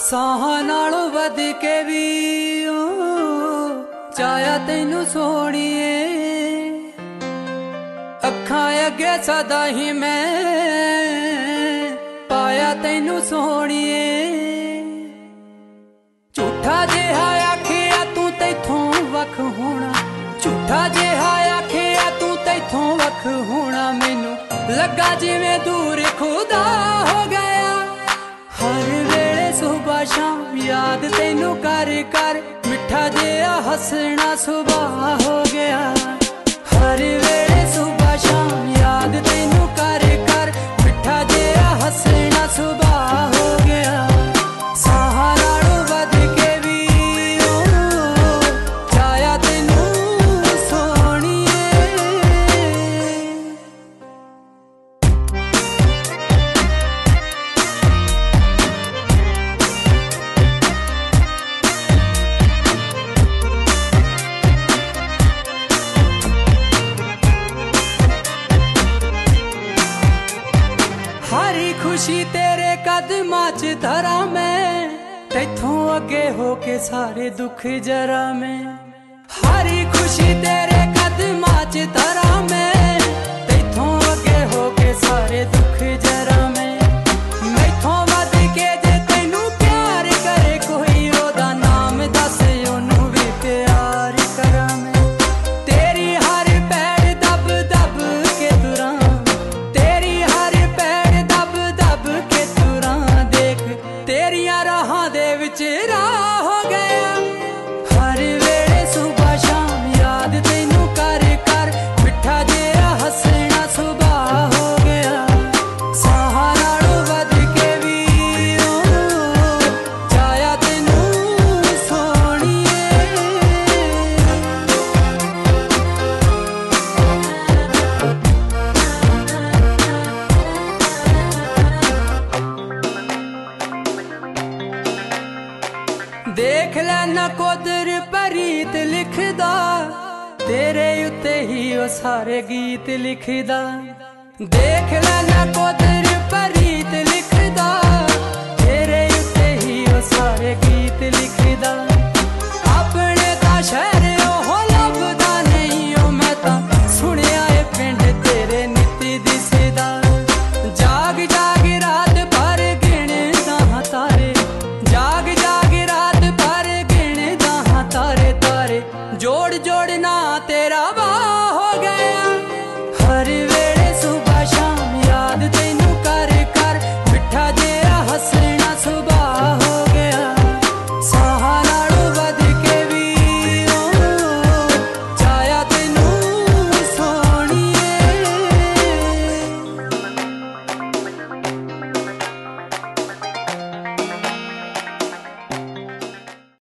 ਸਾਹਾਂ ਨਾਲੋਂ ਵੱਧ ਕੇ ਵੀ ਚਾਹਿਆ ਤੈਨੂੰ ਸੋਹਣੀਏ। ਅੱਖਾਂ ਅੱਗੇ ਸਦਾ ਹੀ ਮੈਂ ਪਾਇਆ ਤੈਨੂੰ ਸੋਹਣੀਏ। ਝੂਠਾ ਜਿਹਾ ਆਖਿਆ ਤੂੰ ਤੈਥੋਂ ਵੱਖ ਹੋਣਾ, ਝੂਠਾ ਜਿਹਾ ਆਖਿਆ ਤੂੰ ਤੈਥੋਂ ਵੱਖ ਹੋਣਾ। ਮੈਨੂੰ ਲੱਗਾ ਜਿਵੇਂ ਦੂਰ ਖੁਦਾ ਹੋ ਗਿਆ। ਹਰ ਵੇਲੇ ਸੁਬਹ ਸ਼ਾਮ ਯਾਦ ਤੈਨੂੰ ਕਰ ਕਰ ਮਿੱਠਾ ਜਿਹਾ ਹੱਸਣਾ ਸੁਭਾਅ ਹੋ ਗਿਆ। ਹਰ ਵੇਲੇ ਸੁਬਹ ਸ਼ਾਮ ਯਾਦ ਤੈਨੂੰ ਕਰ ਕਰ ਮਿੱਠਾ ਜਿਹਾ ਹੱਸਣਾ ਸੁਭਾਅ ਹੋ ਗਿਆ। ਸਾਹਾਂ ਨਾਲੋਂ ਵੱਧ ਕੇ ਵੀ ਚਾਹਿਆ ਤੈਨੂੰ ਸੋਹਣੀਏ। ਹਰੀ ਖੁਸ਼ੀ ਤੇਰੇ ਕਦਮਾਂ 'ਚ ਧਰਾਂ ਮੈਂ, ਤੈਥੋਂ ਅੱਗੇ ਹੋ ਕੇ ਸਾਰੇ ਦੁੱਖ ਜਰਾ ਮੈਂ। ਹਰੀ ਖੁਸ਼ੀ ਤੇਰੇ ਕਦਮਾਂ 'ਚ ਧਰਾਂ ਮੈਂ, ਤੈਥੋਂ ਅੱਗੇ ਹੋ ਕੇ ਸਾਰੇ ਦੁੱਖ ਜਰਾ ਮੈਂ। ਮੈਥੋਂ ਵੱਧ ਕੇ ਜੇ ਤੈਨੂੰ ਪਿਆਰ ਕਰੇ ਕੋਈ, ਉਹਦਾ ਨਾਮ ਦੱਸ ਉਹਨੂੰ ਵੀ ਪਿਆਰ ਕਰਾਂ ਮੈਂ। ਤੇਰੀ ਹਰ ਪੈਰ ਦਬ ਦਬ ਕੇ ਤੁਰਾਂ, ਤੇਰੀ ਹਰ ਪੈਰ ਦਬ ਦਬ ਕੇ ਤੁਰਾਂ। ਦੇਖ ਤੇਰੀਆਂ ਰਾਹਾਂ ਦੇ ਵਿੱਚ ਰਾਹ ਹੋ ਗਿਆ। ਹਰ ਵੇਲੇ ਸੁਬਹ ਸ਼ਾਮ ਯਾਦ ਤੈਨੂੰ ਕਰ ਕਰ ਮਿੱਠਾ ਜਿਹਾ ਹੱਸਣਾ ਸੁਭਾਅ ਹੋ ਗਿਆ। ਸਾਹਾਂ ਨਾਲੋਂ ਵੱਧ ਕੇ ਵੀ ਚਾਹਿਆ ਤੈਨੂੰ ਸੋਹਣੀਏ। ਦੇਖ ਲੈ ਨਾ ਕੁਦਰ ਪ੍ਰੀਤ ਲਿਖਦਾ, ਤੇਰੇ ਉੱਤੇ ਹੀ ਉਹ ਸਾਰੇ ਗੀਤ ਲਿਖਦਾ। ਦੇਖ ਲੈ ਨਾ ਕੁਦਰ ਪ੍ਰੀਤ ਲਿਖਦਾ,